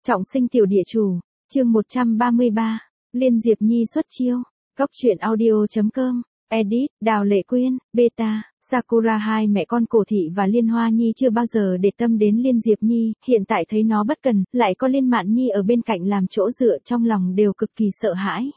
Trọng sinh tiểu địa chủ, chương 133, Liên Diệp Nhi xuất chiêu, Cóc truyện audio.com, edit, Đào Lệ Quyên, beta, Sakura hai mẹ con Cổ Thị và Liên Hoa Nhi chưa bao giờ để tâm đến Liên Diệp Nhi, hiện tại thấy nó bất cần, lại có Liên Mạn Nhi ở bên cạnh làm chỗ dựa trong lòng đều cực kỳ sợ hãi.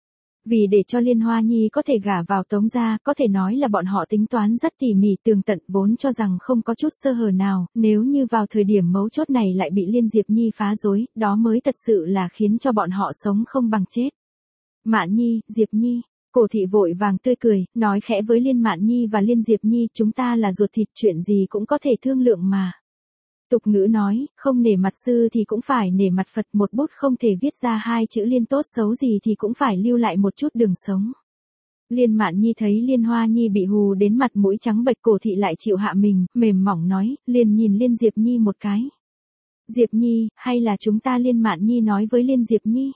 Vì để cho Liên Hoa Nhi có thể gả vào Tống gia, có thể nói là bọn họ tính toán rất tỉ mỉ tường tận, vốn cho rằng không có chút sơ hở nào, nếu như vào thời điểm mấu chốt này lại bị Liên Diệp Nhi phá rối, đó mới thật sự là khiến cho bọn họ sống không bằng chết. Mạn Nhi, Diệp Nhi, Cổ Thị vội vàng tươi cười, nói khẽ với Liên Mạn Nhi và Liên Diệp Nhi, chúng ta là ruột thịt, chuyện gì cũng có thể thương lượng mà. Tục ngữ nói, không nể mặt sư thì cũng phải nể mặt Phật, một bút không thể viết ra hai chữ Liên tốt xấu gì thì cũng phải lưu lại một chút đường sống. Liên Mạn Nhi thấy Liên Hoa Nhi bị hù đến mặt mũi trắng bệch, Cổ Thị lại chịu hạ mình, mềm mỏng nói, liền nhìn Liên Diệp Nhi một cái. Diệp Nhi, hay là chúng ta, Liên Mạn Nhi nói với Liên Diệp Nhi.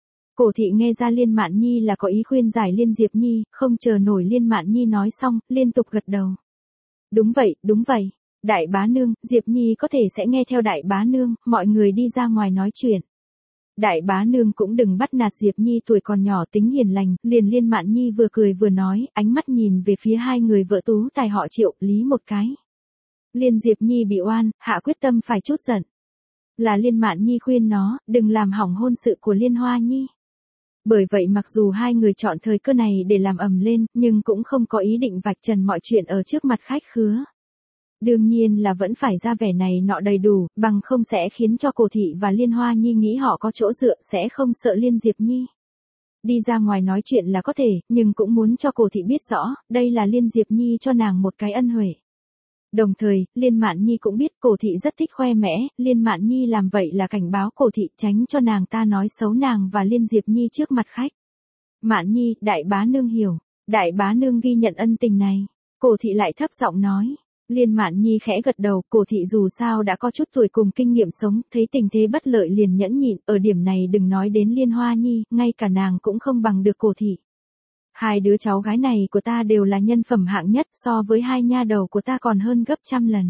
Cổ Thị nghe ra Liên Mạn Nhi là có ý khuyên giải Liên Diệp Nhi, không chờ nổi Liên Mạn Nhi nói xong, liên tục gật đầu. Đúng vậy, đúng vậy. Đại bá nương, Diệp Nhi có thể sẽ nghe theo đại bá nương, mọi người đi ra ngoài nói chuyện. Đại bá nương cũng đừng bắt nạt Diệp Nhi, tuổi còn nhỏ tính hiền lành, liền Liên Mạn Nhi vừa cười vừa nói, ánh mắt nhìn về phía hai người vợ tú tài họ Triệu, Lý một cái. Liên Diệp Nhi bị oan, hạ quyết tâm phải trút giận. Là Liên Mạn Nhi khuyên nó, đừng làm hỏng hôn sự của Liên Hoa Nhi. Bởi vậy mặc dù hai người chọn thời cơ này để làm ầm lên, nhưng cũng không có ý định vạch trần mọi chuyện ở trước mặt khách khứa. Đương nhiên là vẫn phải ra vẻ này nọ đầy đủ, bằng không sẽ khiến cho Cổ Thị và Liên Hoa Nhi nghĩ họ có chỗ dựa, sẽ không sợ Liên Diệp Nhi. Đi ra ngoài nói chuyện là có thể, nhưng cũng muốn cho Cổ Thị biết rõ, đây là Liên Diệp Nhi cho nàng một cái ân huệ. Đồng thời, Liên Mạn Nhi cũng biết Cổ Thị rất thích khoe mẽ, Liên Mạn Nhi làm vậy là cảnh báo Cổ Thị tránh cho nàng ta nói xấu nàng và Liên Diệp Nhi trước mặt khách. Mạn Nhi, đại bá nương hiểu, đại bá nương ghi nhận ân tình này. Cổ Thị lại thấp giọng nói. Liên Mạn Nhi khẽ gật đầu, Cổ Thị dù sao đã có chút tuổi cùng kinh nghiệm sống, thấy tình thế bất lợi liền nhẫn nhịn, ở điểm này đừng nói đến Liên Hoa Nhi, ngay cả nàng cũng không bằng được Cổ Thị. Hai đứa cháu gái này của ta đều là nhân phẩm hạng nhất, so với hai nha đầu của ta còn hơn gấp trăm lần.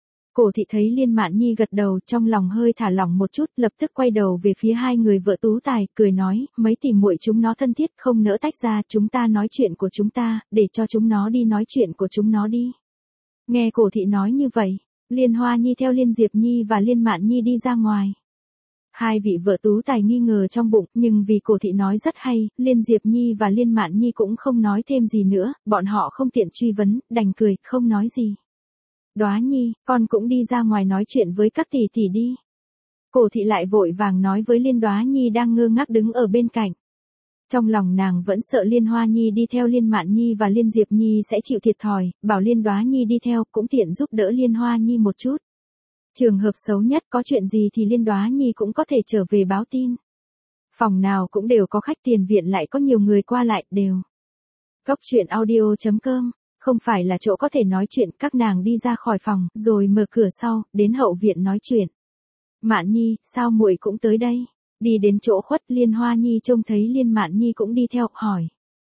Cổ Thị thấy Liên Mạn Nhi gật đầu, trong lòng hơi thả lỏng một chút, lập tức quay đầu về phía hai người vợ tú tài, cười nói, mấy tỷ muội chúng nó thân thiết, không nỡ tách ra, chúng ta nói chuyện của chúng ta, để cho chúng nó đi nói chuyện của chúng nó đi. Nghe Cổ Thị nói như vậy, Liên Hoa Nhi theo Liên Diệp Nhi và Liên Mạn Nhi đi ra ngoài. Hai vị vợ tú tài nghi ngờ trong bụng, nhưng vì Cổ Thị nói rất hay, Liên Diệp Nhi và Liên Mạn Nhi cũng không nói thêm gì nữa, bọn họ không tiện truy vấn, đành cười, không nói gì. Đoá Nhi, con cũng đi ra ngoài nói chuyện với các tỷ tỷ đi. Cổ Thị lại vội vàng nói với Liên Đoá Nhi đang ngơ ngác đứng ở bên cạnh. Trong lòng nàng vẫn sợ Liên Hoa Nhi đi theo Liên Mạn Nhi và Liên Diệp Nhi sẽ chịu thiệt thòi, bảo Liên Đoá Nhi đi theo cũng tiện giúp đỡ Liên Hoa Nhi một chút. Trường hợp xấu nhất có chuyện gì thì Liên Đoá Nhi cũng có thể trở về báo tin. Phòng nào cũng đều có khách, tiền viện lại có nhiều người qua lại, đều. Cóc truyện audio.com, không phải là chỗ có thể nói chuyện, các nàng đi ra khỏi phòng, rồi mở cửa sau, đến hậu viện nói chuyện. Mạn Nhi, sao muội cũng tới đây? Đi đến chỗ khuất, Liên Hoa Nhi trông thấy Liên Mạn Nhi cũng đi theo, hỏi.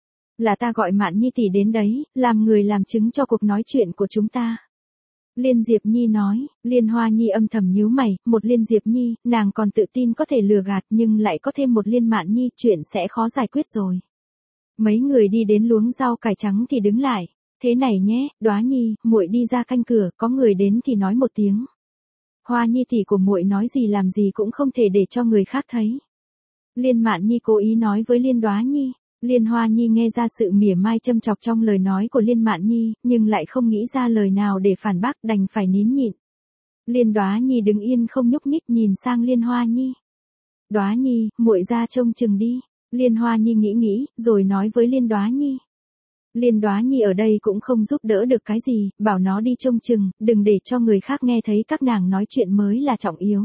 Là ta gọi Mạn Nhi tỷ đến đấy, làm người làm chứng cho cuộc nói chuyện của chúng ta. Liên Diệp Nhi nói, Liên Hoa Nhi âm thầm nhíu mày, một Liên Diệp Nhi, nàng còn tự tin có thể lừa gạt, nhưng lại có thêm một Liên Mạn Nhi, chuyện sẽ khó giải quyết rồi. Mấy người đi đến luống rau cải trắng thì đứng lại, thế này nhé, Đoá Nhi, muội đi ra canh cửa, có người đến thì nói một tiếng. Hoa Nhi tỷ của muội nói gì làm gì cũng không thể để cho người khác thấy. Liên Mạn Nhi cố ý nói với Liên Đoá Nhi. Liên Hoa Nhi nghe ra sự mỉa mai châm chọc trong lời nói của Liên Mạn Nhi, nhưng lại không nghĩ ra lời nào để phản bác, đành phải nín nhịn. Liên Đoá Nhi đứng yên không nhúc nhích nhìn sang Liên Hoa Nhi. Đoá Nhi, muội ra trông chừng đi. Liên Hoa Nhi nghĩ, rồi nói với Liên Đoá Nhi. Liên Đoá Nhi ở đây cũng không giúp đỡ được cái gì, bảo nó đi trông chừng, đừng để cho người khác nghe thấy các nàng nói chuyện mới là trọng yếu.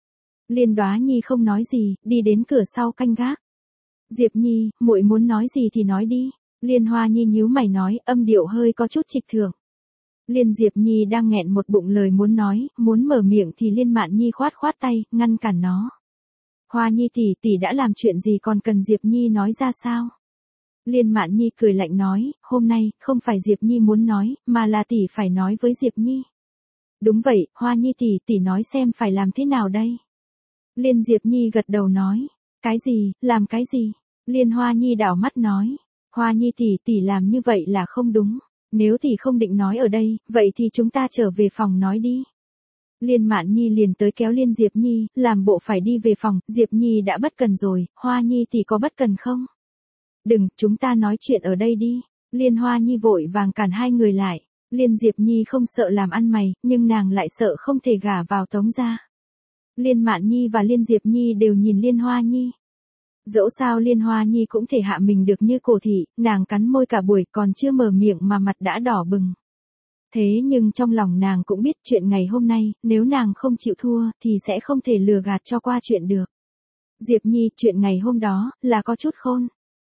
Liên Đoá Nhi không nói gì, đi đến cửa sau canh gác. Diệp Nhi, muội muốn nói gì thì nói đi. Liên Hoa Nhi nhíu mày nói, âm điệu hơi có chút trịch thượng. Liên Diệp Nhi đang nghẹn một bụng lời muốn nói, muốn mở miệng thì Liên Mạn Nhi khoát khoát tay, ngăn cản nó. Hoa Nhi tỷ đã làm chuyện gì còn cần Diệp Nhi nói ra sao? Liên Mạn Nhi cười lạnh nói, hôm nay, không phải Diệp Nhi muốn nói, mà là tỷ phải nói với Diệp Nhi. Đúng vậy, Hoa Nhi tỷ nói xem phải làm thế nào đây? Liên Diệp Nhi gật đầu nói. Cái gì, làm cái gì? Liên Hoa Nhi đảo mắt nói. Hoa Nhi tỷ làm như vậy là không đúng. Nếu tỷ không định nói ở đây, vậy thì chúng ta trở về phòng nói đi. Liên Mạn Nhi liền tới kéo Liên Diệp Nhi, làm bộ phải đi về phòng, Diệp Nhi đã bất cần rồi, Hoa Nhi tỷ có bất cần không? Đừng, chúng ta nói chuyện ở đây đi. Liên Hoa Nhi vội vàng cản hai người lại. Liên Diệp Nhi không sợ làm ăn mày, nhưng nàng lại sợ không thể gả vào Tống gia. Liên Mạn Nhi và Liên Diệp Nhi đều nhìn Liên Hoa Nhi. Dẫu sao Liên Hoa Nhi cũng thể hạ mình được như Cổ thị, nàng cắn môi cả buổi còn chưa mở miệng mà mặt đã đỏ bừng. Thế nhưng trong lòng nàng cũng biết chuyện ngày hôm nay, nếu nàng không chịu thua thì sẽ không thể lừa gạt cho qua chuyện được. Diệp Nhi, chuyện ngày hôm đó là có chút khôn.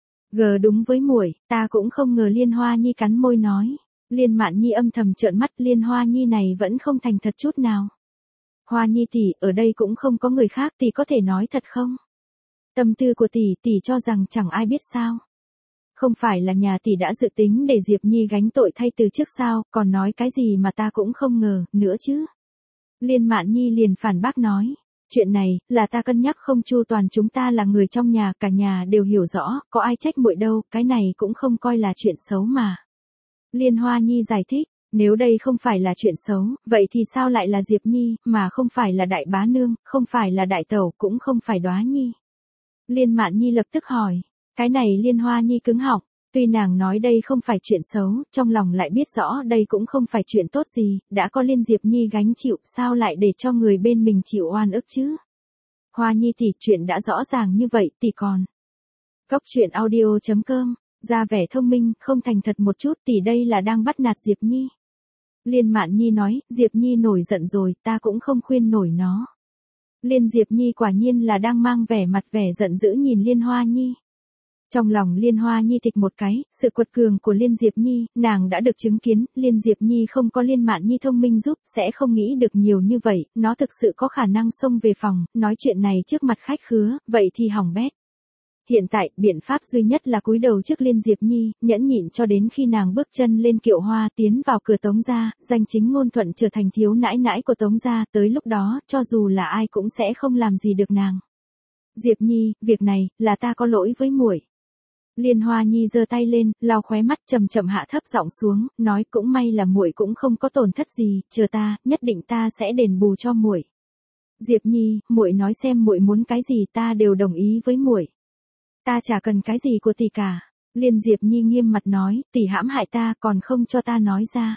Đúng với muội, ta cũng không ngờ. Liên Hoa Nhi cắn môi nói. Liên Mạn Nhi âm thầm trợn mắt, Liên Hoa Nhi này vẫn không thành thật chút nào. Hoa Nhi tỷ, ở đây cũng không có người khác, tỷ có thể nói thật không? Tâm tư của tỷ cho rằng chẳng ai biết sao? Không phải là nhà tỷ đã dự tính để Diệp Nhi gánh tội thay từ trước sao, còn nói cái gì mà ta cũng không ngờ, nữa chứ? Liên Mạn Nhi liền phản bác nói. Chuyện này, là ta cân nhắc không chu toàn, chúng ta là người trong nhà, cả nhà đều hiểu rõ, có ai trách muội đâu, cái này cũng không coi là chuyện xấu mà. Liên Hoa Nhi giải thích, nếu đây không phải là chuyện xấu, vậy thì sao lại là Diệp Nhi, mà không phải là đại bá nương, không phải là đại tẩu, cũng không phải Đóa Nhi. Liên Mạn Nhi lập tức hỏi, cái này Liên Hoa Nhi cứng họng, tuy nàng nói đây không phải chuyện xấu, trong lòng lại biết rõ đây cũng không phải chuyện tốt gì, đã có Liên Diệp Nhi gánh chịu, sao lại để cho người bên mình chịu oan ức chứ? Hoa Nhi tỷ, chuyện đã rõ ràng như vậy, tỷ còn. Cốc truyện audio.com, ra vẻ thông minh, không thành thật một chút, tỷ đây là đang bắt nạt Diệp Nhi. Liên Mạn Nhi nói, Diệp Nhi nổi giận rồi, ta cũng không khuyên nổi nó. Liên Diệp Nhi quả nhiên là đang mang vẻ mặt vẻ giận dữ nhìn Liên Hoa Nhi. Trong lòng Liên Hoa Nhi thịch một cái, sự quật cường của Liên Diệp Nhi, nàng đã được chứng kiến, Liên Diệp Nhi không có Liên Mạn Nhi thông minh giúp, sẽ không nghĩ được nhiều như vậy, nó thực sự có khả năng xông về phòng, nói chuyện này trước mặt khách khứa, vậy thì hỏng bét. Hiện tại, biện pháp duy nhất là cúi đầu trước Liên Diệp Nhi, nhẫn nhịn cho đến khi nàng bước chân lên kiệu hoa tiến vào cửa Tống gia, danh chính ngôn thuận trở thành thiếu nãi nãi của Tống gia, tới lúc đó, cho dù là ai cũng sẽ không làm gì được nàng. Diệp Nhi, việc này, là ta có lỗi với muội. Liên Hoa Nhi giơ tay lên, lau khóe mắt, chậm chậm hạ thấp giọng xuống, nói cũng may là muội cũng không có tổn thất gì, chờ ta, nhất định ta sẽ đền bù cho muội. Diệp Nhi, muội nói xem muội muốn cái gì, ta đều đồng ý với muội. Ta chả cần cái gì của tỷ cả. Liên Diệp Nhi nghiêm mặt nói, tỷ hãm hại ta, còn không cho ta nói ra.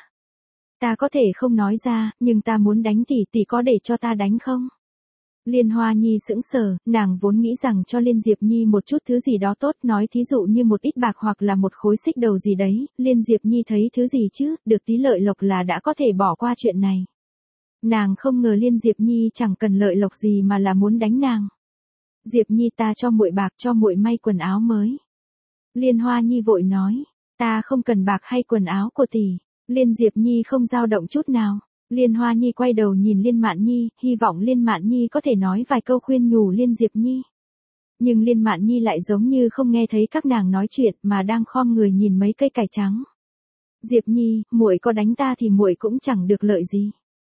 Ta có thể không nói ra, nhưng ta muốn đánh tỷ có để cho ta đánh không? Liên Hoa Nhi sững sờ, nàng vốn nghĩ rằng cho Liên Diệp Nhi một chút thứ gì đó tốt, nói thí dụ như một ít bạc hoặc là một khối xích đầu gì đấy, Liên Diệp Nhi thấy thứ gì chứ, được tí lợi lộc là đã có thể bỏ qua chuyện này. Nàng không ngờ Liên Diệp Nhi chẳng cần lợi lộc gì mà là muốn đánh nàng. Diệp Nhi, ta cho muội bạc, cho muội may quần áo mới. Liên Hoa Nhi vội nói, ta không cần bạc hay quần áo của tỷ. Liên Diệp Nhi không dao động chút nào. Liên Hoa Nhi quay đầu nhìn Liên Mạn Nhi, hy vọng Liên Mạn Nhi có thể nói vài câu khuyên nhủ Liên Diệp Nhi. Nhưng Liên Mạn Nhi lại giống như không nghe thấy các nàng nói chuyện mà đang khom người nhìn mấy cây cải trắng. Diệp Nhi, muội có đánh ta thì muội cũng chẳng được lợi gì.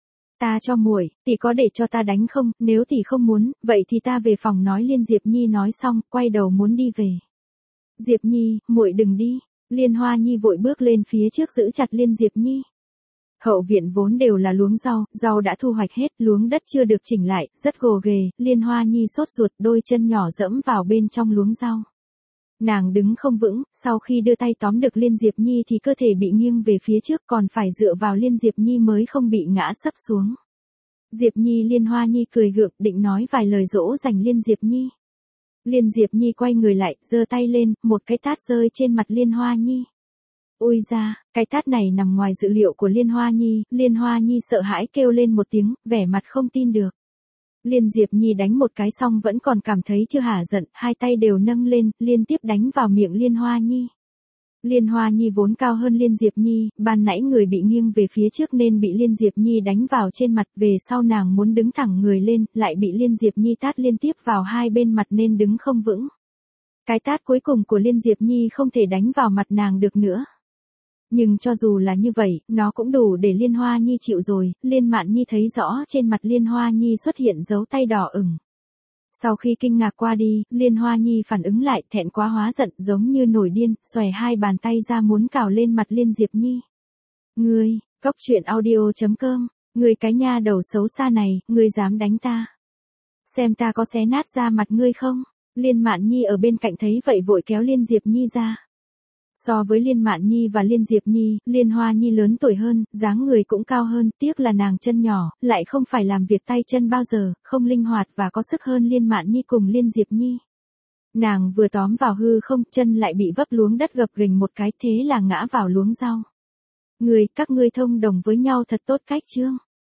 Ta cho muội, tỷ có để cho ta đánh không, nếu tỷ không muốn, vậy thì ta về phòng nói. Liên Diệp Nhi nói xong, quay đầu muốn đi về. Diệp Nhi, muội đừng đi. Liên Hoa Nhi vội bước lên phía trước giữ chặt Liên Diệp Nhi. Hậu viện vốn đều là luống rau đã thu hoạch hết, luống đất chưa được chỉnh lại, rất gồ ghề, Liên Hoa Nhi sốt ruột, đôi chân nhỏ dẫm vào bên trong luống rau. Nàng đứng không vững, sau khi đưa tay tóm được Liên Diệp Nhi thì cơ thể bị nghiêng về phía trước, còn phải dựa vào Liên Diệp Nhi mới không bị ngã sấp xuống. Diệp Nhi, Liên Hoa Nhi cười gượng, định nói vài lời dỗ dành Liên Diệp Nhi. Liên Diệp Nhi quay người lại, giơ tay lên, một cái tát rơi trên mặt Liên Hoa Nhi. Ôi da, cái tát này nằm ngoài dự liệu của Liên Hoa Nhi sợ hãi kêu lên một tiếng, vẻ mặt không tin được. Liên Diệp Nhi đánh một cái xong vẫn còn cảm thấy chưa hả giận, hai tay đều nâng lên, liên tiếp đánh vào miệng Liên Hoa Nhi. Liên Hoa Nhi vốn cao hơn Liên Diệp Nhi, ban nãy người bị nghiêng về phía trước nên bị Liên Diệp Nhi đánh vào trên mặt, về sau nàng muốn đứng thẳng người lên, lại bị Liên Diệp Nhi tát liên tiếp vào hai bên mặt nên đứng không vững. Cái tát cuối cùng của Liên Diệp Nhi không thể đánh vào mặt nàng được nữa. Nhưng cho dù là như vậy, nó cũng đủ để Liên Hoa Nhi chịu rồi. Liên Mạn Nhi thấy rõ trên mặt Liên Hoa Nhi xuất hiện dấu tay đỏ ửng. Sau khi kinh ngạc qua đi, Liên Hoa Nhi phản ứng lại, thẹn quá hóa giận, giống như nổi điên, xòe hai bàn tay ra muốn cào lên mặt Liên Diệp Nhi. Ngươi, cóc truyện audio.com, ngươi cái nha đầu xấu xa này, ngươi dám đánh ta. Xem ta có xé nát ra mặt ngươi không? Liên Mạn Nhi ở bên cạnh thấy vậy vội kéo Liên Diệp Nhi ra. So với Liên Mạn Nhi và Liên Diệp Nhi, Liên Hoa Nhi lớn tuổi hơn, dáng người cũng cao hơn, tiếc là nàng chân nhỏ, lại không phải làm việc tay chân bao giờ, không linh hoạt và có sức hơn Liên Mạn Nhi cùng Liên Diệp Nhi. Nàng vừa tóm vào hư không, chân lại bị vấp luống đất gập ghềnh một cái, thế là ngã vào luống rau. Các ngươi thông đồng với nhau thật tốt cách chương.